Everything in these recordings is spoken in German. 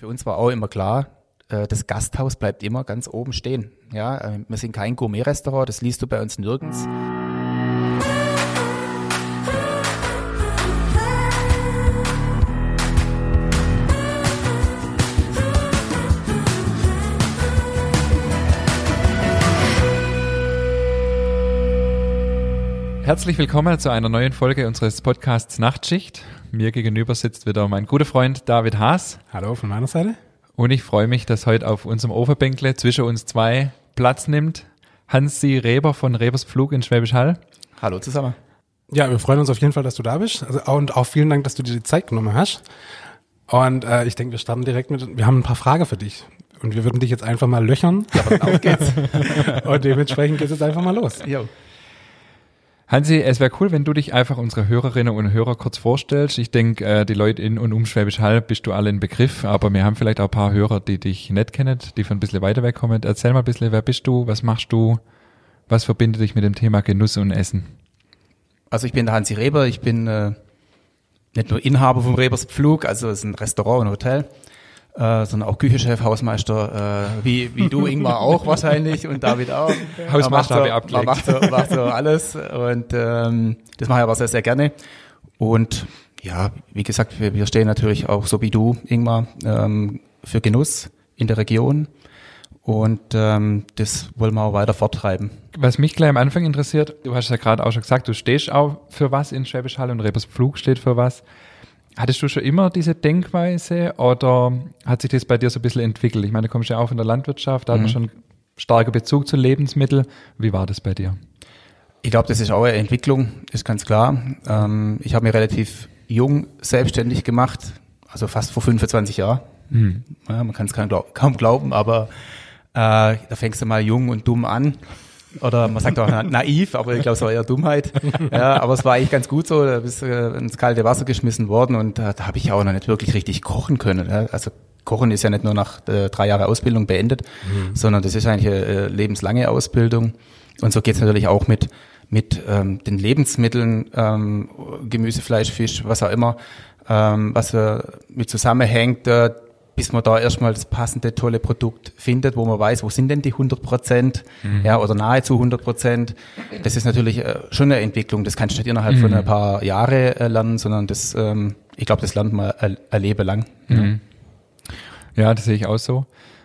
Für uns war auch immer klar, das Gasthaus bleibt immer ganz oben stehen. Ja, wir sind kein Gourmet-Restaurant, das liest du bei uns nirgends. Herzlich willkommen zu einer neuen Folge unseres Podcasts Nachtschicht. Mir gegenüber sitzt wieder mein guter Freund David Haas. Hallo von meiner Seite. Und ich freue mich, dass heute auf unserem Ofenbänkle zwischen uns zwei Platz nimmt Hansi Reber von Rebers Pflug in Schwäbisch Hall. Hallo zusammen. Ja, wir freuen uns auf jeden Fall, dass du da bist. Und auch vielen Dank, dass du dir die Zeit genommen hast. Und ich denke, wir starten direkt wir haben ein paar Fragen für dich. Und wir würden dich jetzt einfach mal löchern. Ja, aber dann auf geht's. Und dementsprechend geht es jetzt einfach mal los. Jo. Hansi, es wäre cool, wenn du dich einfach unsere Hörerinnen und Hörer kurz vorstellst. Ich denke, die Leute in und um Schwäbisch Hall bist du alle in Begriff, aber wir haben vielleicht auch ein paar Hörer, die dich nicht kennen, die von ein bisschen weiter weg kommen. Erzähl mal ein bisschen, wer bist du, was machst du, was verbindet dich mit dem Thema Genuss und Essen? Also ich bin der Hansi Reber, ich bin nicht nur Inhaber vom Rebers Pflug, also es ist ein Restaurant und Hotel, sondern auch Küchenchef, Hausmeister, wie du, Ingmar, auch wahrscheinlich und David auch. Hausmeister habe ich abgelegt. Macht so alles und das mache ich aber sehr, sehr gerne. Und ja, wie gesagt, wir stehen natürlich auch, so wie du, Ingmar, für Genuss in der Region und das wollen wir auch weiter forttreiben. Was mich gleich am Anfang interessiert, du hast ja gerade auch schon gesagt, du stehst auch für was in Schwäbisch Hall und Rebers Pflug steht für was. Hattest du schon immer diese Denkweise oder hat sich das bei dir so ein bisschen entwickelt? Ich meine, du kommst ja auch von der Landwirtschaft, da hat man schon starken Bezug zu Lebensmitteln. Wie war das bei dir? Ich glaube, das ist auch eine Entwicklung, ist ganz klar. Ich habe mich relativ jung selbstständig gemacht, also fast vor 25 Jahren. Ja, man kann es kaum glauben, aber da fängst du mal jung und dumm an. Oder man sagt auch naiv, aber ich glaube, es war eher Dummheit. Ja, aber es war eigentlich ganz gut so, da bist du ins kalte Wasser geschmissen worden und da habe ich auch noch nicht wirklich richtig kochen können. Ja. Also Kochen ist ja nicht nur nach 3 Jahren Ausbildung beendet, sondern das ist eigentlich eine lebenslange Ausbildung. Und so geht's natürlich auch mit den Lebensmitteln, Gemüse, Fleisch, Fisch, was auch immer, was mit zusammenhängt, bis man da erstmal das passende, tolle Produkt findet, wo man weiß, wo sind denn die 100%, ja, oder nahezu 100%. Das ist natürlich schon eine Entwicklung. Das kannst du nicht innerhalb von ein paar Jahre lernen, sondern das, ich glaube, das lernt man ein Leben lang. Ja, das sehe ich auch so.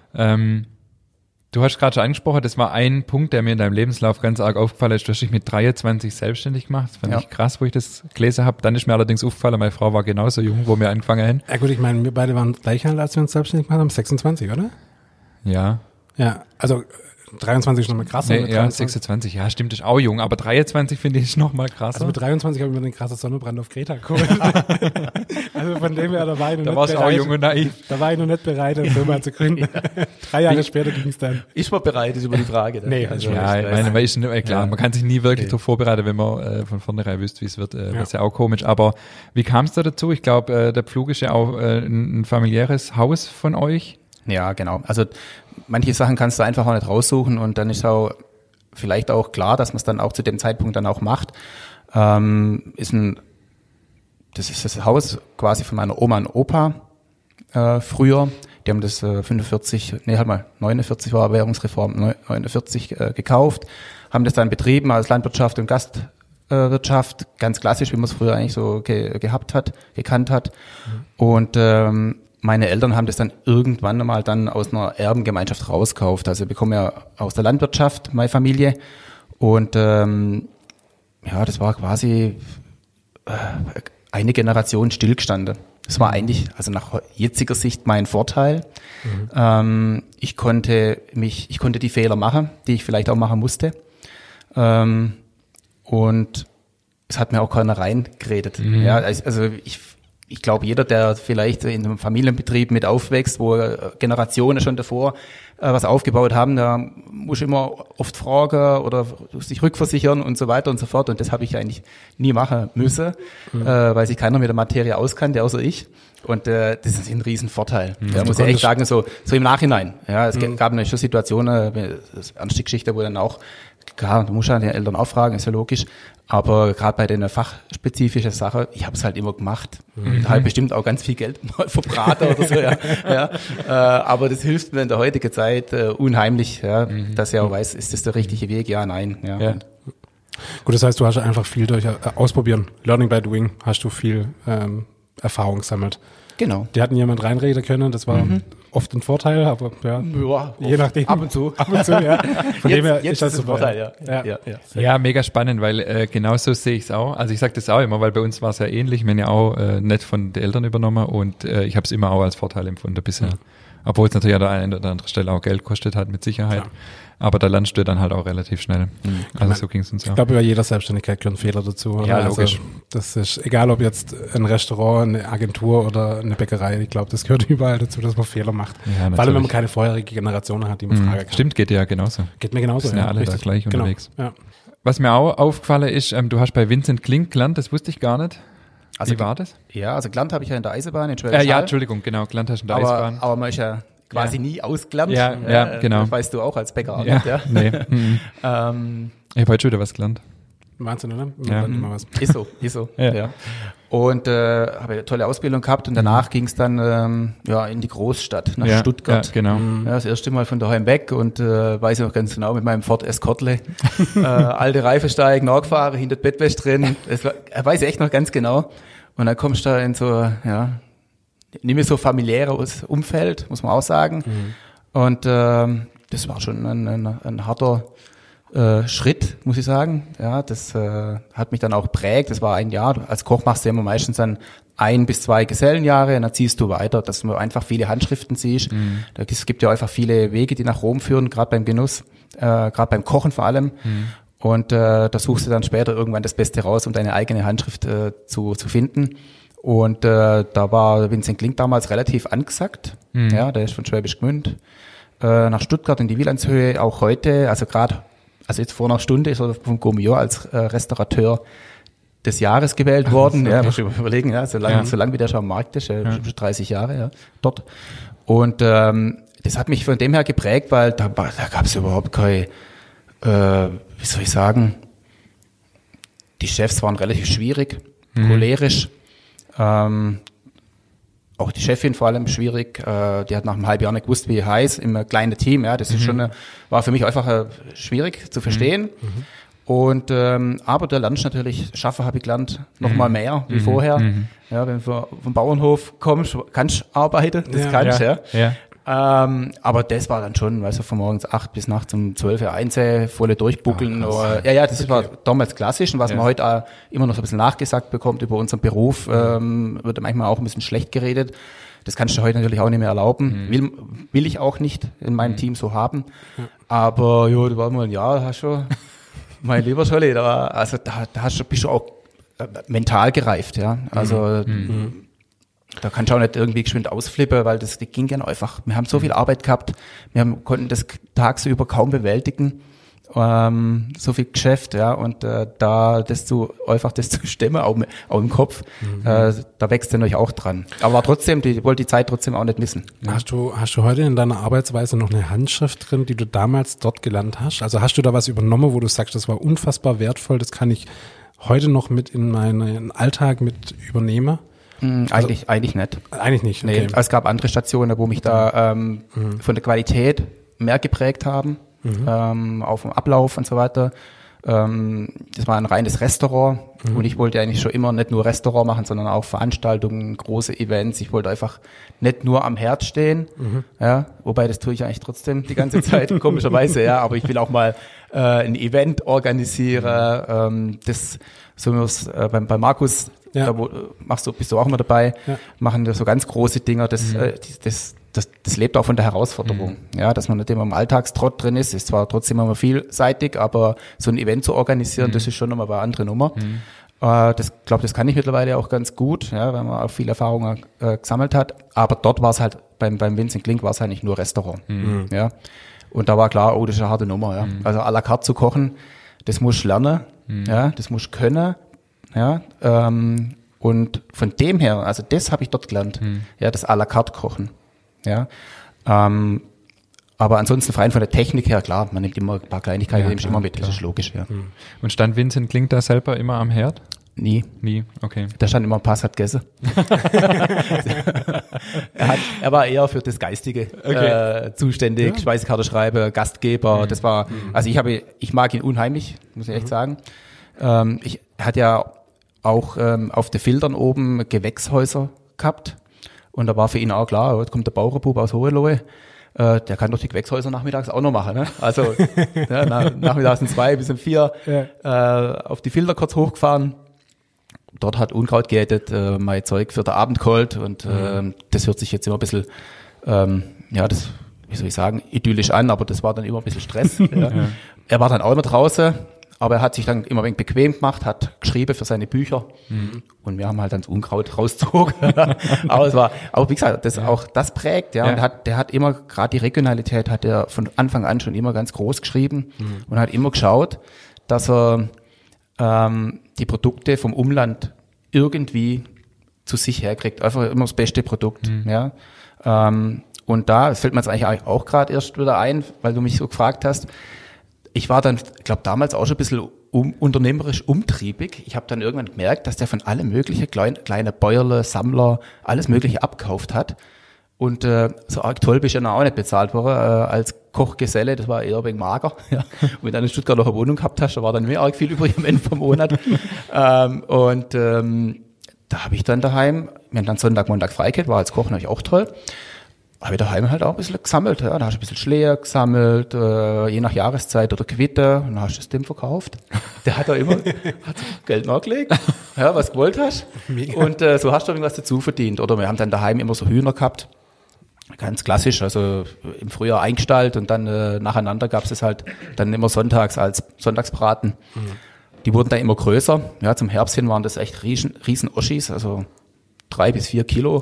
Du hast gerade schon angesprochen, das war ein Punkt, der mir in deinem Lebenslauf ganz arg aufgefallen ist. Du hast dich mit 23 selbstständig gemacht. Das fand ich krass, wo ich das gelesen habe. Dann ist mir allerdings aufgefallen, meine Frau war genauso jung, wo wir angefangen haben. Ja gut, ich meine, wir beide waren gleich alt, als wir uns selbstständig gemacht haben, 26, oder? Ja. Ja, also 23 ist nochmal krasser. Nee, ja, 26, ja, stimmt, ist auch jung, aber 23 finde ich nochmal krasser. Also mit 23 habe ich mir den krassen Sonnenbrand auf Kreta geholt. Also von dem her, da war ich noch nicht bereit. Da warst du auch jung und naiv. Da war ich noch nicht bereit, eine Firma zu gründen. 3 Jahre später ging es dann. Ist man bereit, ist über die Frage. Nee, also, ja, ich meine, man ist nicht, klar, man kann sich nie wirklich darauf vorbereiten, wenn man von vornherein wüsste, wie es wird. Das ist ja auch komisch. Aber wie kam es da dazu? Ich glaube, der Pflug ist ja auch ein familiäres Haus von euch. Ja, genau. Also manche Sachen kannst du einfach auch nicht raussuchen und dann ist auch vielleicht auch klar, dass man es dann auch zu dem Zeitpunkt dann auch macht. Das ist das Haus quasi von meiner Oma und Opa früher. Die haben das 49 war Währungsreform, 49 gekauft, haben das dann betrieben als Landwirtschaft und Gastwirtschaft, ganz klassisch, wie man es früher eigentlich so gekannt hat. Und meine Eltern haben das dann irgendwann mal dann aus einer Erbengemeinschaft rausgekauft. Also wir kommen ja aus der Landwirtschaft, meine Familie. Und das war quasi eine Generation stillgestanden. Das war eigentlich, also nach jetziger Sicht mein Vorteil. Ich konnte die Fehler machen, die ich vielleicht auch machen musste. Und es hat mir auch keiner reingeredet. Ja, also ich glaube, jeder, der vielleicht in einem Familienbetrieb mit aufwächst, wo Generationen schon davor was aufgebaut haben, da muss ich immer oft fragen oder sich rückversichern und so weiter und so fort. Und das habe ich eigentlich nie machen müssen, weil sich keiner mit der Materie auskannte, außer ich. Und das ist ein Riesenvorteil. Da muss ich echt sagen, so im Nachhinein. Ja, es gab natürlich schon Situationen, ernste Geschichte, wo dann auch klar, du musst ja die Eltern auch fragen, ist ja logisch. Aber gerade bei den fachspezifischen Sachen, ich habe es halt immer gemacht. Halt bestimmt auch ganz viel Geld mal verbraten oder so, ja. Aber das hilft mir in der heutigen Zeit unheimlich, ja, dass ich auch weiß, ist das der richtige Weg? Ja, nein. Ja. Gut, das heißt, du hast einfach viel durch Ausprobieren. Learning by doing, hast du viel Erfahrung gesammelt. Genau. Die hatten jemand reinreden können, das war oft ein Vorteil, aber ja, je nachdem. Ab und zu. Ja. Von dem her jetzt ist das ein Vorteil, ja. Ja, mega spannend, weil genau so sehe ich es auch. Also ich sage das auch immer, weil bei uns war es ja ähnlich. Wir haben ja auch nicht von den Eltern übernommen und ich habe es immer auch als Vorteil empfunden bisher. Obwohl es natürlich an der einen oder anderen Stelle auch Geld kostet hat, mit Sicherheit. Klar. Aber da lernst du dann halt auch relativ schnell. Also so ging es uns auch. Ich glaube, über jeder Selbstständigkeit gehören Fehler dazu. Oder? Ja, logisch. Also, das ist egal, ob jetzt ein Restaurant, eine Agentur oder eine Bäckerei. Ich glaube, das gehört überall dazu, dass man Fehler macht. Ja, vor allem, wenn man keine vorherige Generation hat, die man fragen kann. Stimmt, geht dir ja genauso. Geht mir genauso. Wir sind ja alle da gleich unterwegs. Ja. Was mir auch aufgefallen ist, du hast bei Vincent Klink gelernt, das wusste ich gar nicht. Also, wie war das? Ja, also gelernt habe ich ja in der Eisenbahn in Schwäbisch Hall. Ja, Entschuldigung, genau, gelernt hast du in der Eisenbahn. Aber man ist ja quasi nie ausgelernt. Ja, genau. Das weißt du auch als Bäcker. Ja, nicht, ja? Nee. Ich habe heute schon wieder was gelernt. Wahnsinn, oder? Ja. Immer was. Ist so. Ja. Und habe eine tolle Ausbildung gehabt und danach ging es dann in die Großstadt, nach Stuttgart. Ja, genau. Ja, das erste Mal von daheim weg und weiß ich noch ganz genau, mit meinem Ford Escortle, alte Reifen steigen, nachgefahren, hinter das Bettwäsche drin. Das weiß ich echt noch ganz genau. Und dann kommst du da in so, nicht mehr so familiäres Umfeld, muss man auch sagen. Und das war schon ein harter Schritt, muss ich sagen. Ja, das hat mich dann auch prägt. Das war ein Jahr. Als Koch machst du immer meistens dann 1 bis 2 Gesellenjahre und dann ziehst du weiter, dass du einfach viele Handschriften siehst. Es gibt ja einfach viele Wege, die nach Rom führen, gerade beim Genuss, gerade beim Kochen vor allem. Und da suchst du dann später irgendwann das Beste raus, um deine eigene Handschrift zu finden. Und da war Vincent Klink damals relativ angesagt. Ja, der ist von Schwäbisch Gmünd nach Stuttgart in die Wielandshöhe, auch heute, also jetzt vor einer Stunde ist er vom Gourmillon als Restaurateur des Jahres gewählt worden. Ja, muss ich überlegen, so lang wie der schon am Markt ist, 30 Jahre dort. Und das hat mich von dem her geprägt, weil da gab es überhaupt keine, wie soll ich sagen, die Chefs waren relativ schwierig, cholerisch. Auch die Chefin vor allem schwierig. Die hat nach einem halben Jahr nicht gewusst, wie heiß im kleinen Team. Ja, das ist schon war für mich einfach schwierig zu verstehen. Und aber da lernst du natürlich, Schaffen habe ich gelernt, noch mal mehr wie vorher. Ja, wenn du vom Bauernhof kommst, kannst du arbeiten, das kannst du. Ja. Aber das war dann schon, weißt du, von morgens 8 bis nachts um 12 Uhr volle durchbuckeln. Das war damals klassisch und was man heute auch immer noch so ein bisschen nachgesagt bekommt über unseren Beruf, wird manchmal auch ein bisschen schlecht geredet. Das kannst du heute natürlich auch nicht mehr erlauben. Will ich auch nicht in meinem Team so haben. Aber da war mal ein Jahr, hast schon, mein lieber Scholli, da bist du auch mental gereift, ja. Also, da kannst du auch nicht irgendwie geschwind ausflippen, weil das ging ja einfach. Wir haben so viel Arbeit gehabt, konnten das tagsüber kaum bewältigen, so viel Geschäft, ja, und das zu stemmen, auch im Kopf, da wächst du natürlich auch dran. Aber trotzdem, wollte die Zeit trotzdem auch nicht missen. Ja. Hast du heute in deiner Arbeitsweise noch eine Handschrift drin, die du damals dort gelernt hast? Also hast du da was übernommen, wo du sagst, das war unfassbar wertvoll, das kann ich heute noch mit in meinen Alltag mit übernehmen? Eigentlich nicht. Eigentlich nicht, okay. Nee, es gab andere Stationen, wo mich da von der Qualität mehr geprägt haben, auf dem Ablauf und so weiter. Das war ein reines Restaurant und ich wollte eigentlich schon immer nicht nur Restaurant machen, sondern auch Veranstaltungen, große Events. Ich wollte einfach nicht nur am Herd stehen, ja, wobei das tue ich eigentlich trotzdem die ganze Zeit, komischerweise, ja, aber ich will auch mal ein Event organisieren, das so bei Markus. Da bist du auch immer dabei, machen wir so ganz große Dinger, das lebt auch von der Herausforderung, ja, dass man nicht immer im Alltagstrott drin ist zwar trotzdem immer vielseitig, aber so ein Event zu organisieren, das ist schon nochmal eine andere Nummer. Das kann ich mittlerweile auch ganz gut, ja, weil man auch viel Erfahrung gesammelt hat, aber dort war es halt, beim Vincent Klink war es halt nicht nur Restaurant, ja, und da war klar, das ist eine harte Nummer, ja, also à la carte zu kochen, das musst du lernen, ja, das musst du können. Ja, und von dem her, also das habe ich dort gelernt, ja, das à la carte kochen, ja, Aber ansonsten rein von der Technik her, klar, man nimmt immer ein paar Kleinigkeiten, nehme ich immer mit, das ist logisch, ja. Und stand Vincent Klink da selber immer am Herd? Nie, okay. da stand immer ein Pass, hat gegessen. Er war eher für das Geistige zuständig, Speisekarte schreiben, Gastgeber, das war, also ich mag ihn unheimlich, muss ich echt sagen. Ich hatte ja auch auf den Filtern oben Gewächshäuser gehabt und da war für ihn auch klar, jetzt kommt der Bauernbub aus Hohenlohe, der kann doch die Gewächshäuser nachmittags auch noch machen. Ne? Also nachmittags um 2 bis um 4 auf die Filter kurz hochgefahren. Dort hat Unkraut geerntet, mein Zeug für den Abend geholt und das hört sich jetzt immer ein bisschen, das, wie soll ich sagen, idyllisch an, aber das war dann immer ein bisschen Stress. Ja. Er war dann auch immer draußen, aber er hat sich dann immer ein wenig bequem gemacht, hat geschrieben für seine Bücher und wir haben halt dann das Unkraut rausgezogen. Aber wie gesagt, das prägt, ja. Und der hat immer, gerade die Regionalität hat er von Anfang an schon immer ganz groß geschrieben und hat immer geschaut, dass er die Produkte vom Umland irgendwie zu sich herkriegt. Einfach immer das beste Produkt. Ja. Und da fällt mir jetzt eigentlich auch gerade erst wieder ein, weil du mich so gefragt hast. Ich war dann, ich glaube, damals auch schon ein bisschen unternehmerisch umtriebig. Ich habe dann irgendwann gemerkt, dass der von alle möglichen kleine Bäuerle, Sammler, alles Mögliche abgekauft hat. Und so arg toll bist du ja auch nicht bezahlt worden als Kochgeselle, das war eher ein wenig mager. Ja. Und wenn du dann in Stuttgart noch eine Wohnung gehabt hast, da war dann mehr arg viel übrig am Ende vom Monat. Da habe ich dann daheim, wir haben dann Sonntag, Montag frei gehabt, war als Koch natürlich auch toll, habe ich daheim halt auch ein bisschen gesammelt. Ja. Da hast du ein bisschen Schleer gesammelt, je nach Jahreszeit oder Quitte, und dann hast du es dem verkauft. Der hat da immer hat Geld nachgelegt, ja, was du gewollt hast. Mega. Und so hast du irgendwas dazu verdient. Oder wir haben dann daheim immer so Hühner gehabt. Ganz klassisch, also im Frühjahr eingestallt und dann nacheinander gab es halt dann immer sonntags als Sonntagsbraten. Die wurden dann immer größer. Ja, zum Herbst hin waren das echt riesen Oschis, also 3 bis 4 Kilo.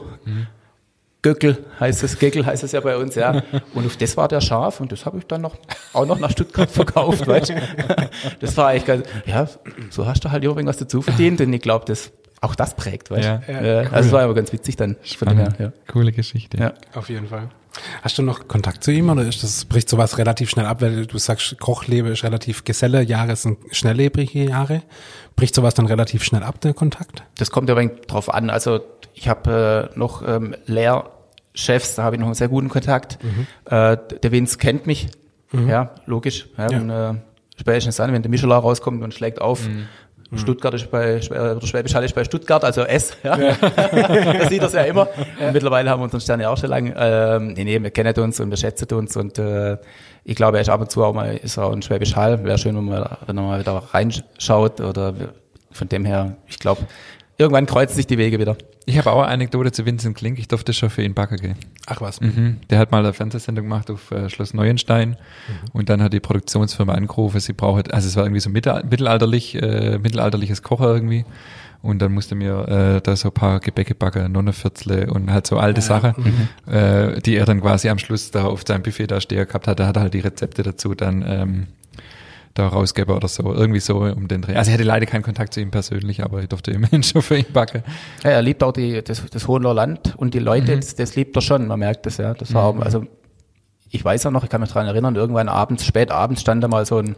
Göckel heißt es ja bei uns, ja. Und auf das war der scharf und das habe ich dann auch noch nach Stuttgart verkauft, weißt du. Das war echt ganz, ja, so hast du halt irgendwas dazu verdient und ich glaube, auch das prägt, weißt du. Ja, cool. Also es war aber ganz witzig dann. Von dem her, ja. Coole Geschichte. Ja, auf jeden Fall. Hast du noch Kontakt zu ihm oder bricht sowas relativ schnell ab, weil du sagst, Kochlebe ist relativ Geselle-Jahre sind schnelllebrige Jahre. Bricht sowas dann relativ schnell ab, der Kontakt? Das kommt ja ein wenig drauf an. Also ich habe noch Lehrchefs, da habe ich noch einen sehr guten Kontakt. Der Vince kennt mich, ja, logisch. Ja, ja. Und, spätestens dann, wenn der Michelin rauskommt und schlägt auf, Stuttgart ist Schwäbisch Hall ist bei Stuttgart, also S, ja. Das sieht das ja immer. Mittlerweile haben wir unseren Stern ja auch schon lange. Wir kennen uns und wir schätzen uns und ich glaube, er ist ab und zu auch mal ist auch ein Schwäbisch Hall. Wäre schön, wenn er mal wieder reinschaut oder von dem her, ich glaube, irgendwann kreuzen sich die Wege wieder. Ich habe auch eine Anekdote zu Vincent Klink. Ich durfte schon für ihn backen gehen. Ach was. Der hat mal eine Fernsehsendung gemacht auf Schloss Neuenstein und dann hat die Produktionsfirma angerufen, sie braucht, also es war irgendwie so mittelalterliches Kochen irgendwie und dann musste mir da so ein paar Gebäcke backen, Nonnenviertle und halt so alte Sachen, die er dann quasi am Schluss da auf seinem Buffet da stehen gehabt hat. Da hat er halt die Rezepte dazu dann da rausgeben oder so, irgendwie so um den Dreh. Also ich hatte leider keinen Kontakt zu ihm persönlich, aber ich durfte immerhin schon für ihn backen. Ja, er liebt auch das Hohenloher Land und die Leute, das liebt er schon, man merkt das, ja. Das war, also ich weiß auch noch, ich kann mich daran erinnern, irgendwann spät abends stand da mal so ein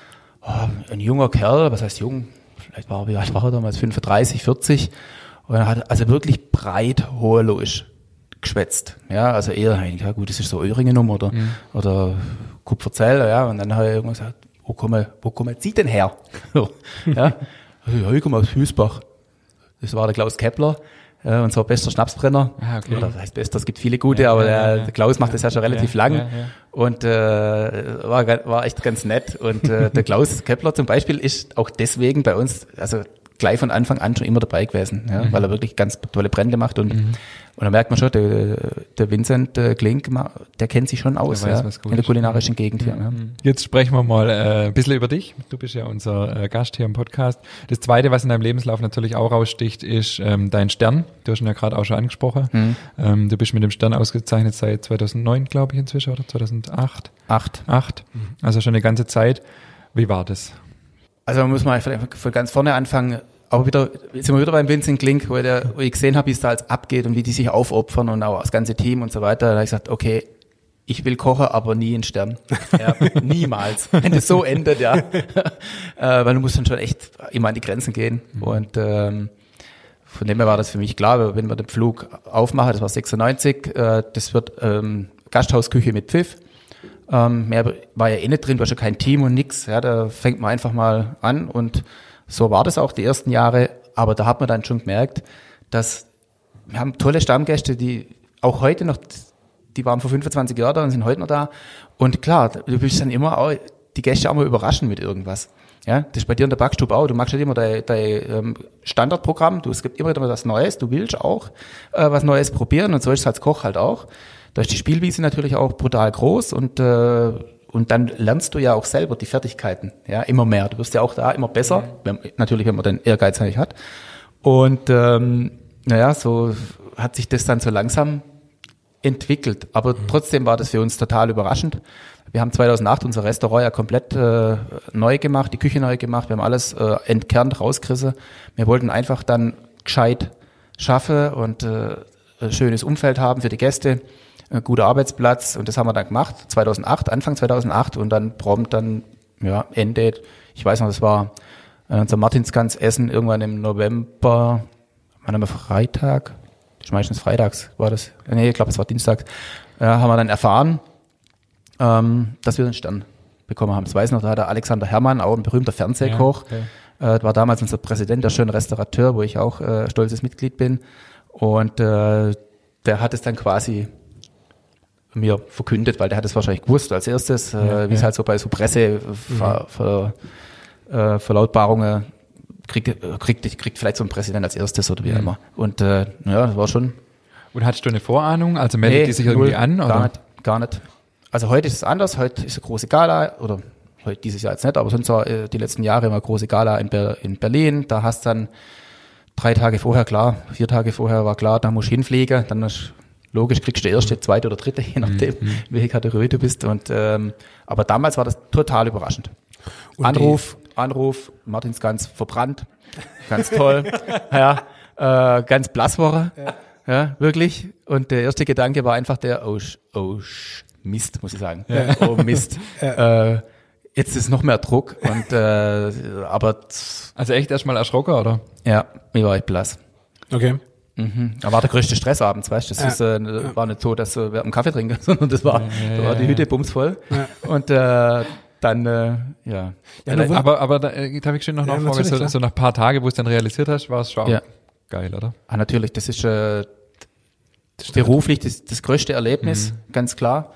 junger Kerl, was heißt jung, vielleicht wie alt war er damals, 35, 40, und er hat also wirklich breit hohenlohisch geschwätzt, ja, also eher, ja gut, das ist so Öhringen oder Kupferzell, ja, und dann hat er irgendwann gesagt, wo kommen Sie denn her? So, ja, ich komme aus Hüsbach. Das war der Klaus Kepler, unser bester Schnapsbrenner. Ah, okay. Oder das heißt bester, es gibt viele gute, aber der Klaus macht das ja schon relativ lang. Und war echt ganz nett. Und der Klaus Kepler zum Beispiel ist auch deswegen bei uns, also gleich von Anfang an schon immer dabei gewesen, ja, weil er wirklich ganz tolle Brände macht und da merkt man schon, der Vincent Klink, der kennt sich schon aus, ja, in der kulinarischen Gegend hier. Ja. Jetzt sprechen wir mal ein bisschen über dich. Du bist ja unser Gast hier im Podcast. Das Zweite, was in deinem Lebenslauf natürlich auch raussticht, ist dein Stern. Du hast ihn ja gerade auch schon angesprochen. Du bist mit dem Stern ausgezeichnet seit 2009, glaube ich, inzwischen, oder 2008? 8. Also schon eine ganze Zeit. Wie war das? Also man muss mal vielleicht von ganz vorne anfangen, aber jetzt sind wir wieder beim Vincent Klink, wo ich gesehen habe, wie es da jetzt abgeht und wie die sich aufopfern und auch das ganze Team und so weiter. Da habe ich gesagt, okay, ich will kochen, aber nie einen Stern. Ja, niemals. Wenn das so endet, ja. Weil du musst dann schon echt immer an die Grenzen gehen. Und von dem her war das für mich klar, wenn wir den Flug aufmachen, das war 96, das wird Gasthausküche mit Pfiff. Mehr war ja eh nicht drin, du hast ja kein Team und nix. Ja, da fängt man einfach mal an und so war das auch die ersten Jahre. Aber da hat man dann schon gemerkt, dass wir haben tolle Stammgäste, die auch heute noch, die waren vor 25 Jahren da und sind heute noch da. Und klar, du willst dann immer auch die Gäste auch mal überraschen mit irgendwas. Ja, das ist bei dir in der Backstube auch. Du machst nicht immer dein Standardprogramm. Es gibt immer wieder was Neues. Du willst auch was Neues probieren und so ist es als Koch halt auch. Da ist die Spielwiese natürlich auch brutal groß und dann lernst du ja auch selber die Fertigkeiten. Ja, immer mehr. Du wirst ja auch da immer besser. Natürlich, wenn man den Ehrgeiz nicht hat. Und so hat sich das dann so langsam entwickelt. Aber trotzdem war das für uns total überraschend. Wir haben 2008 unser Restaurant ja komplett neu gemacht, die Küche neu gemacht. Wir haben alles entkernt, rausgerissen. Wir wollten einfach dann gescheit schaffen und ein schönes Umfeld haben für die Gäste, ein guter Arbeitsplatz. Und das haben wir dann gemacht, Anfang 2008 und dann prompt Ende, ich weiß noch, das war unser Martinsgans-Essen irgendwann im November, wann haben wir Freitag? Das ist meistens freitags, war das? Nee, ich glaube, es war Dienstag. Haben wir dann erfahren, dass wir den Stern bekommen haben. Das weiß noch, da hat der Alexander Herrmann, auch ein berühmter Fernsehkoch, war damals unser Präsident, der schöne Restaurateur, wo ich auch stolzes Mitglied bin. Und der hat es dann quasi mir verkündet, weil der hat es wahrscheinlich gewusst als erstes, wie es halt so bei so Presseverlautbarungen kriegt vielleicht so ein Präsident als erstes oder wie immer. Und das war schon. Und hattest du eine Vorahnung? Also meldet die sich irgendwie an? Oder? Gar nicht. Also heute ist es anders. Heute ist eine große Gala, oder heute dieses Jahr jetzt nicht, aber sonst war die letzten Jahre immer eine große Gala in Berlin. Da hast dann 4 Tage vorher war klar, da musst du hinfliegen. Dann ist logisch, kriegst du erste, zweite oder dritte, je nachdem, welche Kategorie du bist. Und aber damals war das total überraschend. Und Anruf, Martinsgans verbrannt, ganz toll, ganz blass war er, ja, wirklich. Und der erste Gedanke war einfach Mist, muss ich sagen. Ja. Oh Mist. Jetzt ist noch mehr Druck und aber also echt erstmal erschrocken, oder? Ja, ich war echt blass. Okay. Da war der größte Stress abends, weißt du? Das war nicht so, dass wir einen Kaffee trinken, sondern da war die Hütte bumsvoll. Ja. Und dann, aber da habe ich schon noch nachfragen, so nach ein paar Tagen, wo es dann realisiert hast, war es schon geil, oder? Ah, natürlich, das ist beruflich das größte Erlebnis, ganz klar.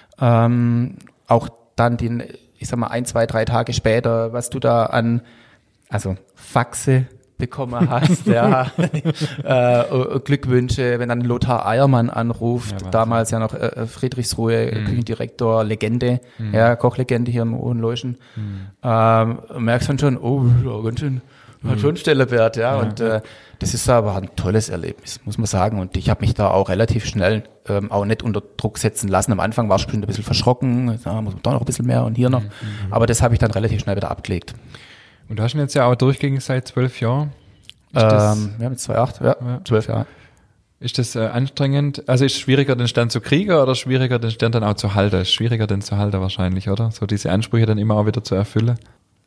Auch dann ich sag mal 1, 2, 3 Tage später, was du da an, Faxe bekommen hast, Glückwünsche, wenn dann Lothar Eiermann anruft, damals ja noch Friedrichsruhe, Küchendirektor, Legende, Kochlegende hier im Hohenloischen, merkst dann schon, ganz schön, hat schon Stellenwert, und das ist aber ein tolles Erlebnis, muss man sagen, und ich habe mich da auch relativ schnell auch nicht unter Druck setzen lassen. Am Anfang war ich schon ein bisschen verschrocken, muss man da noch ein bisschen mehr und hier noch, aber das habe ich dann relativ schnell wieder abgelegt. Und du hast ihn jetzt ja auch durchgängig seit 12 Jahren. Wir haben jetzt 2,8, 12 Jahre. Ist das anstrengend? Also ist es schwieriger, den Stern zu kriegen oder schwieriger, den Stern dann auch zu halten? Ist schwieriger, den zu halten wahrscheinlich, oder? So diese Ansprüche dann immer auch wieder zu erfüllen?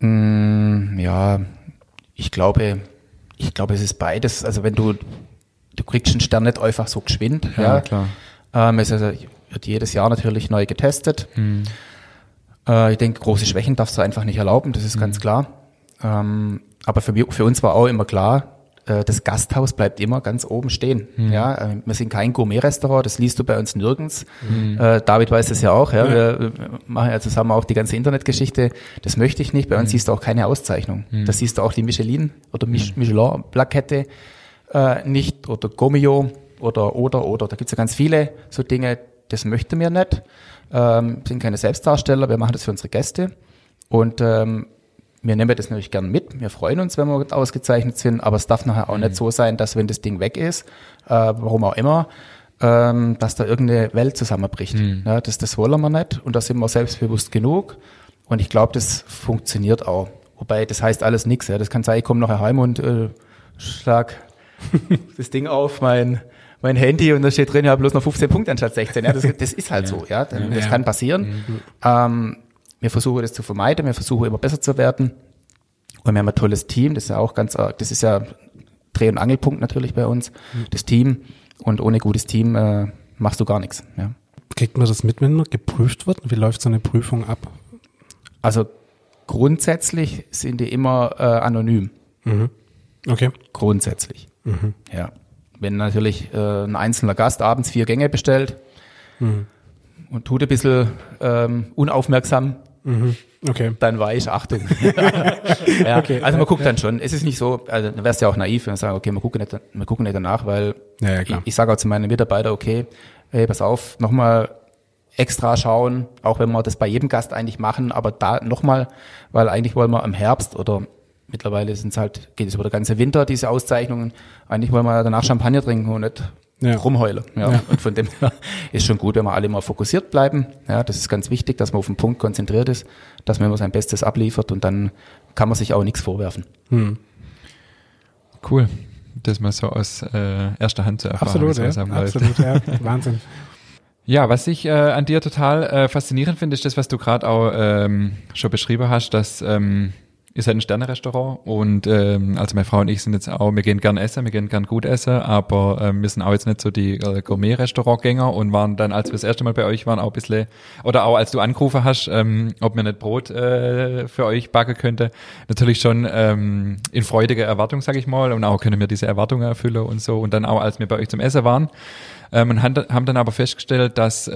Ich glaube, es ist beides. Also wenn du kriegst einen Stern nicht einfach so geschwind. Ja, klar. Es wird jedes Jahr natürlich neu getestet. Ich denke, große Schwächen darfst du einfach nicht erlauben, das ist ganz klar. Aber für uns war auch immer klar, das Gasthaus bleibt immer ganz oben stehen. Ja, wir sind kein Gourmet-Restaurant, das liest du bei uns nirgends. David weiß das ja auch. Ja. Wir machen ja zusammen auch die ganze Internetgeschichte. Das möchte ich nicht. Bei uns siehst du auch keine Auszeichnung. Da siehst du auch die Michelin- oder Michelin-Plakette nicht oder Gomio oder. Da gibt's ja ganz viele so Dinge, das möchten wir nicht. Wir sind keine Selbstdarsteller, wir machen das für unsere Gäste. Und wir nehmen das natürlich gern mit. Wir freuen uns, wenn wir ausgezeichnet sind, aber es darf nachher auch nicht so sein, dass wenn das Ding weg ist, warum auch immer, dass da irgendeine Welt zusammenbricht. Ja, das wollen wir nicht und da sind wir selbstbewusst genug und ich glaube, das funktioniert auch. Wobei, das heißt alles nichts. Ja. Das kann sein, ich komme nachher heim und schlag das Ding auf, mein mein Handy und da steht drin, ja, bloß noch 15 Punkte anstatt 16. Ja, das ist halt so, ja. Das kann passieren. Wir versuchen das zu vermeiden, wir versuchen immer besser zu werden. Und wir haben ein tolles Team, das ist ja auch das ist ja Dreh- und Angelpunkt natürlich bei uns, das Team. Und ohne gutes Team machst du gar nichts, ja. Kriegt man das mit, wenn geprüft wird? Wie läuft so eine Prüfung ab? Also grundsätzlich sind die immer anonym. Okay. Grundsätzlich. Ja. Wenn natürlich ein einzelner Gast abends 4 Gänge bestellt und tut ein bisschen unaufmerksam, okay. dann weiß ich, Achtung. Ja, okay. Also man guckt dann schon. Es ist nicht so, also dann wärst du ja auch naiv, wenn du sagst, okay, wir gucken nicht danach, weil ich sage auch zu meinen Mitarbeitern, okay, hey, pass auf, nochmal extra schauen, auch wenn wir das bei jedem Gast eigentlich machen, aber da nochmal, weil eigentlich wollen wir im Herbst oder mittlerweile geht es über den ganzen Winter, diese Auszeichnungen, eigentlich wollen wir danach Champagner trinken und nicht rumheulen. Ja. Und von dem her ist schon gut, wenn wir alle mal fokussiert bleiben. Ja, das ist ganz wichtig, dass man auf den Punkt konzentriert ist, dass man immer sein Bestes abliefert und dann kann man sich auch nichts vorwerfen. Cool, das mal so aus erster Hand zu erfahren. Absolut, ja. Wahnsinn. Ja, was ich an dir total faszinierend finde, ist das, was du gerade auch schon beschrieben hast, dass ihr seid ein Sterne-Restaurant und also meine Frau und ich sind jetzt auch, wir gehen gern essen, wir gehen gern gut essen, aber wir sind auch jetzt nicht so die Gourmet-Restaurantgänger und waren dann, als wir das erste Mal bei euch waren, auch ein bisschen, oder auch als du angerufen hast, ob mir nicht Brot für euch backen könnte, natürlich schon in freudiger Erwartung, sag ich mal, und auch können wir diese Erwartungen erfüllen und so. Und dann auch, als wir bei euch zum Essen waren, und haben dann aber festgestellt, dass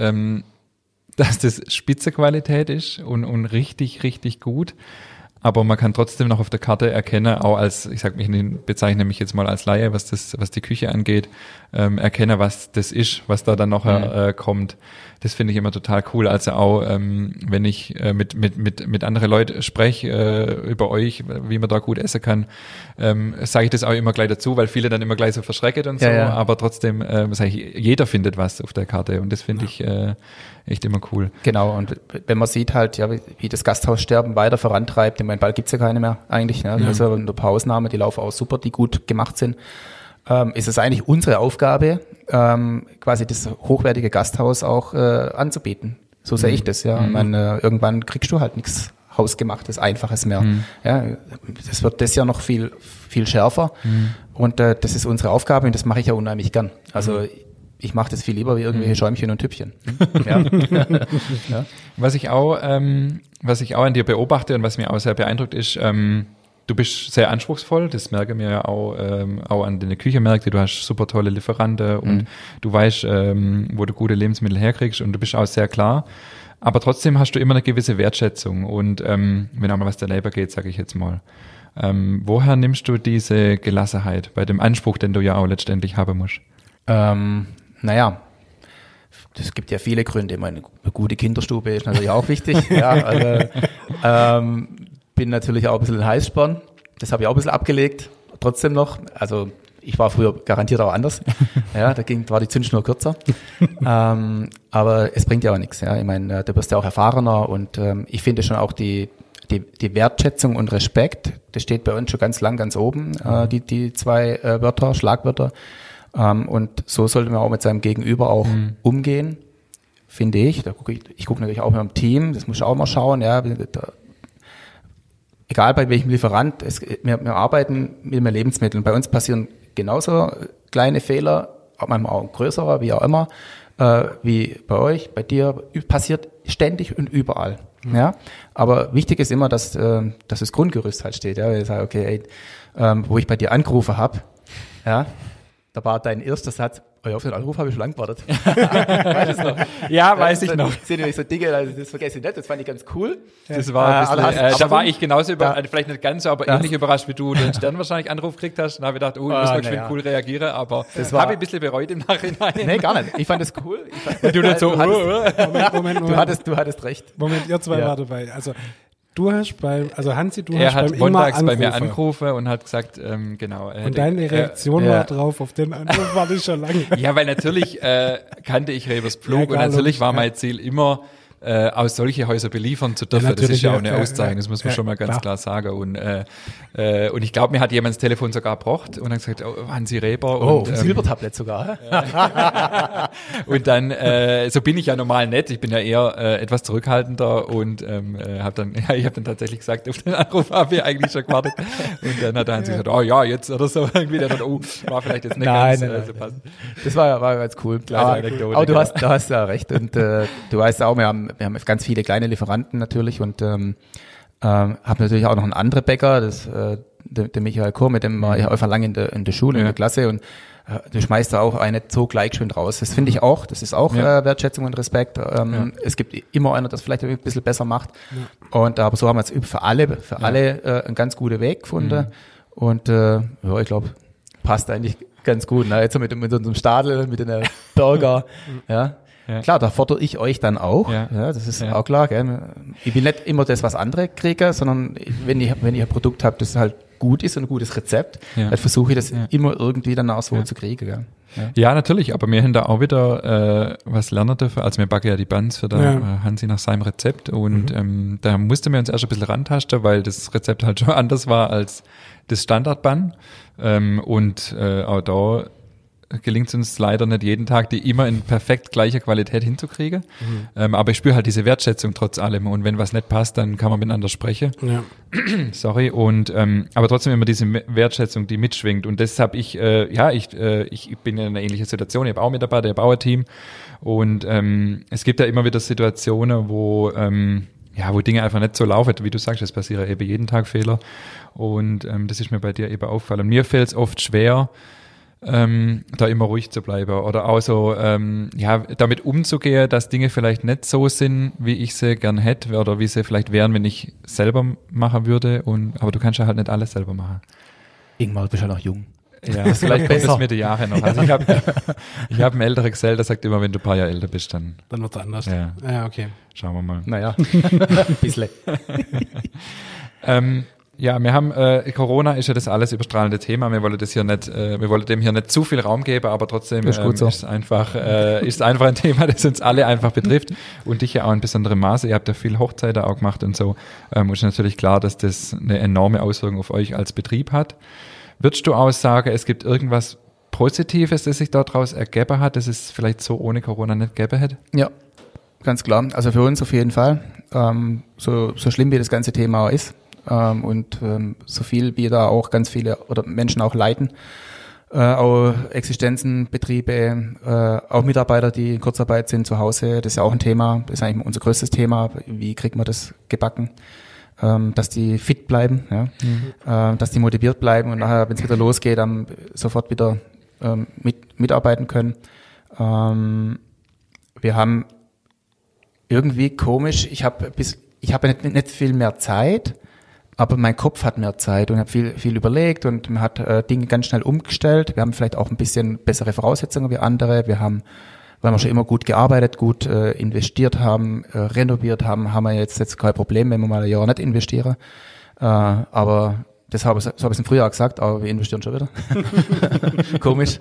das Spitzenqualität ist und richtig, richtig gut. Aber man kann trotzdem noch auf der Karte erkennen, auch als, bezeichne mich jetzt mal als Laie, was die Küche angeht, erkennen, was das ist, was da dann noch kommt. Das finde ich immer total cool. Also auch, wenn ich mit anderen Leuten spreche über euch, wie man da gut essen kann, sage ich das auch immer gleich dazu, weil viele dann immer gleich so verschrecken und so. Ja. Aber trotzdem, sage ich, jeder findet was auf der Karte und das finde ich echt immer cool. Genau, und wenn man sieht halt, ja, wie das Gasthaussterben weiter vorantreibt, ich meine, bald gibt's ja keine mehr eigentlich, ne? Also in der Pausenahme, die laufen auch super, die gut gemacht sind, ist es eigentlich unsere Aufgabe, quasi das hochwertige Gasthaus auch anzubieten. So sehe ich das, ja. Ich meine, irgendwann kriegst du halt nichts Hausgemachtes, Einfaches mehr. Ja, das wird das Jahr noch viel, viel schärfer und das ist unsere Aufgabe und das mache ich ja unheimlich gern. Also ich mache das viel lieber wie irgendwelche Schäumchen und Tüppchen. Ja. Ja. Was ich auch an dir beobachte und was mir auch sehr beeindruckt ist, du bist sehr anspruchsvoll, das merken wir ja auch an den Küchenmärkten, du hast super tolle Lieferanten und du weißt, wo du gute Lebensmittel herkriegst und du bist auch sehr klar, aber trotzdem hast du immer eine gewisse Wertschätzung und wenn auch mal was der Leber geht, sage ich jetzt mal. Woher nimmst du diese Gelassenheit bei dem Anspruch, den du ja auch letztendlich haben musst? Naja, es gibt ja viele Gründe. Ich meine, eine gute Kinderstube ist natürlich auch wichtig. Ja, also, bin natürlich auch ein bisschen ein Heißsporn. Das habe ich auch ein bisschen abgelegt, trotzdem noch. Also ich war früher garantiert auch anders. Ja, war die Zündschnur kürzer. Aber es bringt ja auch nichts. Ja, ich meine, du wirst ja auch erfahrener und ich finde schon auch die Wertschätzung und Respekt, das steht bei uns schon ganz lang ganz oben, die zwei Schlagwörter. Und so sollte man auch mit seinem Gegenüber auch umgehen, finde ich. Ich gucke natürlich auch mit dem Team, das muss ich auch mal schauen. Ja, egal bei welchem Lieferant, wir arbeiten mit mehr Lebensmitteln. Bei uns passieren genauso kleine Fehler, manchmal auch größere, wie auch immer, wie bei euch, bei dir, passiert ständig und überall. Ja, aber wichtig ist immer, dass das Grundgerüst halt steht. Ja, wenn ich sage, okay, wo ich bei dir angerufen habe, ja, da war dein erster Satz, auf den Anruf habe ich schon lange gewartet. Weißt du noch? Ja, weiß ich noch. Das sind nämlich so Dinge, also das vergesse ich nicht, das fand ich ganz cool. Das war ein bisschen, da war ich genauso vielleicht nicht ganz so, aber ähnlich überrascht, wie du den Stern wahrscheinlich Anruf gekriegt hast. Und habe gedacht, ich muss mal geschwind cool reagieren, aber das habe ich ein bisschen bereut im Nachhinein. Nee, gar nicht. Ich fand das cool. Du nicht so, Moment. Du hattest recht. Moment, ihr zwei war dabei. Also, Hansi, er hat beim montags bei mir angerufen und hat gesagt, genau. Und deine Reaktion war drauf, auf den Anruf war ich schon lange. Ja, weil natürlich kannte ich Rebers Pflug und natürlich war mein Ziel immer, aus solche Häuser beliefern zu dürfen. Das ist ja auch eine Auszeichnung, das muss man schon mal ganz klar sagen. Und ich glaube, mir hat jemand das Telefon sogar gebracht und dann gesagt, oh, Hansi Reber. Und ein Silbertablett sogar. Und dann, so bin ich ja normal nett, ich bin ja eher etwas zurückhaltender und ich habe dann tatsächlich gesagt, auf den Anruf habe ich eigentlich schon gewartet. Und dann hat der Hansi gesagt, oh ja, jetzt oder so, irgendwie, dann war vielleicht jetzt nicht nein, so passend. Das war ganz cool. Aber du hast ja recht und du weißt auch, wir haben ganz viele kleine Lieferanten natürlich und haben natürlich auch noch einen anderen Bäcker, der Michael Kohr, mit dem war ich einfach lange in der Schule, in der Klasse und du schmeißt da auch nicht so gleichschwind raus. Das finde ich auch, das ist auch Wertschätzung und Respekt. Es gibt immer einer, das vielleicht ein bisschen besser macht. Ja. Und aber so haben wir jetzt für alle einen ganz guten Weg gefunden. Und ich glaube, passt eigentlich ganz gut. Ne? Jetzt mit unserem Stadel, mit den Burger, ja. Klar, da fordere ich euch dann auch. Ja, das ist auch klar. Gell? Ich will nicht immer das, was andere kriegen, sondern wenn ich ein Produkt habe, das halt gut ist und ein gutes Rezept, dann versuche ich das immer irgendwie dann auch so zu kriegen. Gell? Ja, natürlich, aber wir haben da auch wieder was lernen dürfen. Also wir backen ja die Buns für den Hansi nach seinem Rezept und da mussten wir uns erst ein bisschen rantasten, weil das Rezept halt schon anders war als das Standard-Bun. Und auch da gelingt es uns leider nicht jeden Tag, die immer in perfekt gleicher Qualität hinzukriegen. Aber ich spüre halt diese Wertschätzung trotz allem. Und wenn was nicht passt, dann kann man miteinander sprechen. Ja. Sorry. Und aber trotzdem immer diese Wertschätzung, die mitschwingt. Und deshalb ich bin in einer ähnlichen Situation. Ich habe auch Mitarbeiter, ich habe auch ein Team. Und es gibt ja immer wieder Situationen, wo Dinge einfach nicht so laufen. Wie du sagst, es passieren eben jeden Tag Fehler. Und das ist mir bei dir eben aufgefallen. Mir fällt es oft schwer, da immer ruhig zu bleiben oder auch so, damit umzugehen, dass Dinge vielleicht nicht so sind, wie ich sie gern hätte oder wie sie vielleicht wären, wenn ich selber machen würde. Aber du kannst ja halt nicht alles selber machen. Irgendwann bist du ja noch jung. Ja, das vielleicht kommt das mit den Jahren noch. Also ich hab einen älteren Gesell, der sagt immer, wenn du ein paar Jahre älter bist, dann wird es anders. Ja, okay. Schauen wir mal. Naja, ein bisschen. Ja, wir haben Corona ist ja das alles überstrahlende Thema. Wir wollen dem hier nicht zu viel Raum geben, aber trotzdem ist einfach ein Thema, das uns alle einfach betrifft und dich ja auch in besonderem Maße. Ihr habt ja viel Hochzeiten auch gemacht und so. Ist natürlich klar, dass das eine enorme Auswirkung auf euch als Betrieb hat. Würdest du auch sagen, es gibt irgendwas Positives, das sich daraus ergeben hat, das es vielleicht so ohne Corona nicht gegeben hätte? Ja, ganz klar. Also für uns auf jeden Fall. So schlimm wie das ganze Thema ist. Und so viel wie da auch ganz viele oder Menschen auch leiden, auch Existenzen, Betriebe, auch Mitarbeiter, die in Kurzarbeit sind zu Hause, das ist ja auch ein Thema, das ist eigentlich unser größtes Thema, wie kriegt man das gebacken, dass die fit bleiben, dass die motiviert bleiben und nachher, wenn es wieder losgeht, dann sofort wieder mitarbeiten können. Wir haben irgendwie komisch, ich habe nicht viel mehr Zeit, aber mein Kopf hat mehr Zeit und habe viel überlegt und man hat Dinge ganz schnell umgestellt. Wir haben vielleicht auch ein bisschen bessere Voraussetzungen wie andere. Weil wir schon immer gut gearbeitet, gut investiert haben, renoviert haben wir jetzt kein Problem, wenn wir mal ein Jahr nicht investieren. Aber so habe ich es im Frühjahr gesagt, aber wir investieren schon wieder. Komisch.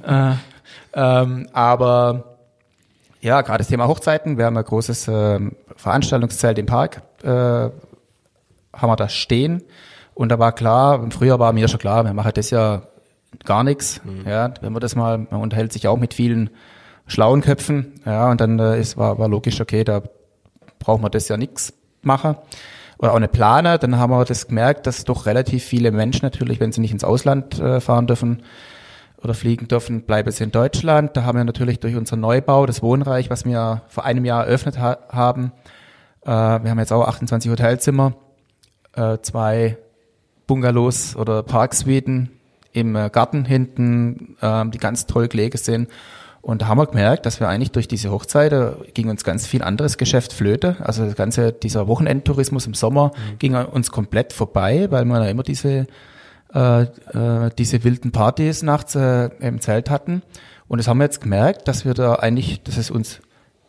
Aber ja, gerade das Thema Hochzeiten. Wir haben ein großes Veranstaltungszelt im Park. Haben wir da stehen und da war klar, im Frühjahr war mir schon klar, wir machen das ja gar nichts, wenn wir das mal, man unterhält sich auch mit vielen schlauen Köpfen, und dann war logisch, okay, da brauchen wir das ja nichts machen oder auch nicht planen, dann haben wir das gemerkt, dass doch relativ viele Menschen natürlich, wenn sie nicht ins Ausland fahren dürfen oder fliegen dürfen, bleiben sie in Deutschland, da haben wir natürlich durch unseren Neubau, das Wohnreich, was wir vor einem Jahr eröffnet haben, wir haben jetzt auch 28 Hotelzimmer, 2 Bungalows oder Parksuiten im Garten hinten, die ganz toll gelegen sind. Und da haben wir gemerkt, dass wir eigentlich durch diese Hochzeit, ging uns ganz viel anderes Geschäft flöte. Also dieser Wochenendtourismus im Sommer ging uns komplett vorbei, weil wir da immer diese wilden Partys nachts im Zelt hatten. Und das haben wir jetzt gemerkt, dass es uns